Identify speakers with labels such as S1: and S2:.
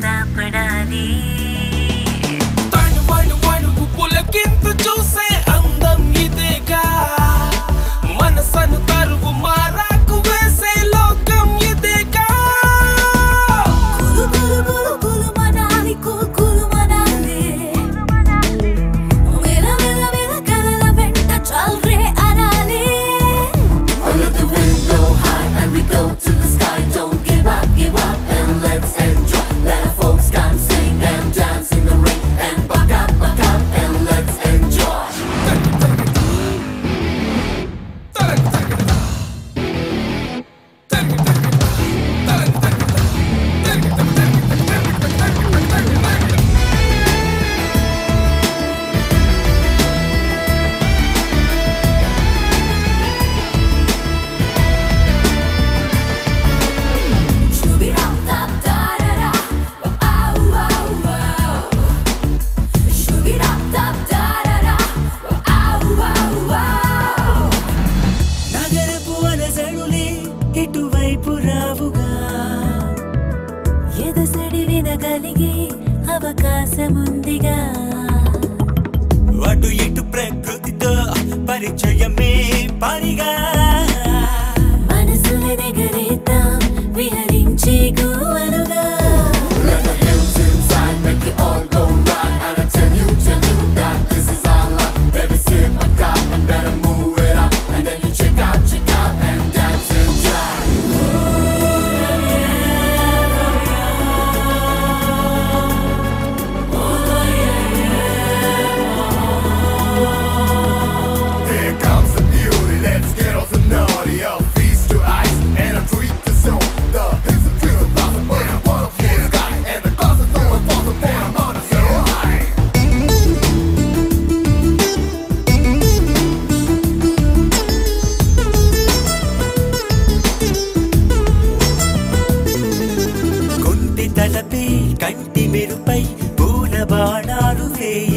S1: పడాలి
S2: పులకింత చూసే అందం ఇదేగా మనసను తరువు మారాకు వేసే లోకం ఇదేగా
S1: కులు మనాలి కులు మనాలి వేల కలల వెంట చల్రే అనాలి
S3: Under the window high and we go to the sky. Don't give up and let's enjoy. Let our folks come sing and dance in the rain and buck up and let's enjoy.
S1: నగరపు అలజడులే ఇటువైపు రావుగా ఎదసడి వినగలిగే అవకాశముందిగా
S4: అటు ఇటు ప్రకృతితో పరిచయమే పనిగా
S1: మనసుల నెగరేద్దాం విహరించే గోవలుగా
S3: Let the hills inside make you all go right. And I tell you that this is our life. Baby, sit back up and better move it up. And then you check out and dance and jive. Here comes the beauty, let's get off the naughty. A feast to ice and a treat to zone. The hills are clear, the blossom, but I'm on the sky. And the clouds are throwing falls upon I'm on a so high.
S4: కుంటి తలపై కంటి మెరుపై పూల బాణాలు వేయ